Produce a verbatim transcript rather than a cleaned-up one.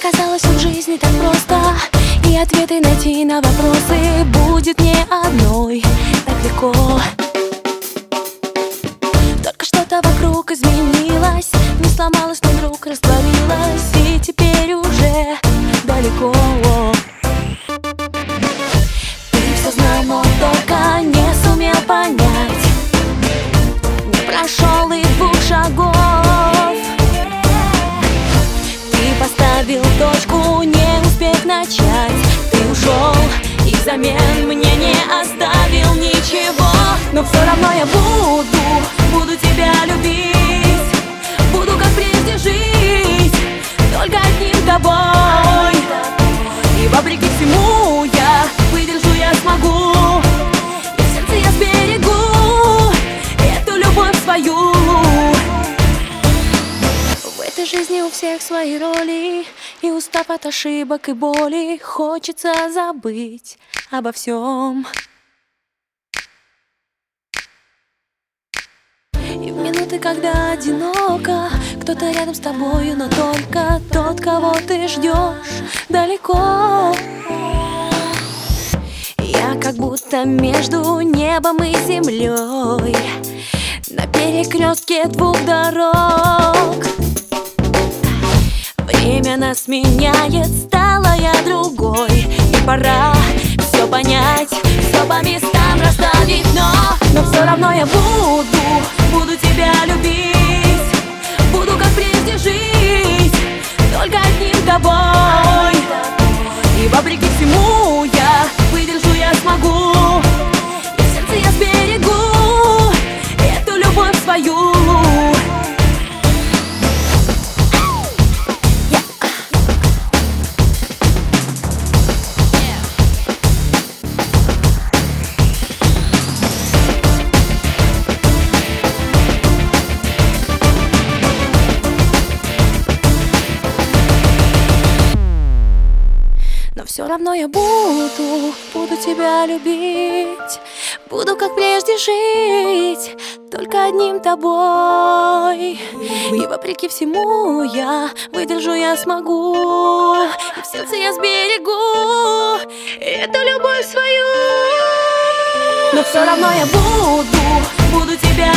казалось, в жизни так просто, и ответы найти на вопросы будет не одной так легко. Только что-то вокруг изменилось, не сломалось, но вдруг растворилось, и теперь уже далеко. Ты все знал, но только не сумел понять, не прошел и двух шагов. Поставил точку, не успев начать. Ты ушел и взамен мне не оставил ничего. Но все равно я буду, буду тебя любить, буду как прежде жить, только одним тобой. И вопреки всему я выдержу, я смогу, и в сердце я сберегу эту любовь свою. В этой жизни у всех свои роли, и устав от ошибок и боли, хочется забыть обо всем. И в минуты, когда одиноко, кто-то рядом с тобою, но только тот, кого ты ждешь далеко. Я как будто между небом и землей, на перекрестке двух дорог. Время нас меняет, стала я другой, и пора все понять, все по местам расставить. Но, но все равно я буду, буду тебя любить, буду как прежде жить, только одним тобой. И вопреки всему я выдержу, я смогу, и в сердце я сберегу эту любовь свою. Но все равно я буду, буду тебя любить, буду как прежде жить, только одним тобой. И вопреки всему я выдержу, я смогу, и в сердце я сберегу эту любовь свою. Но все равно я буду, буду тебя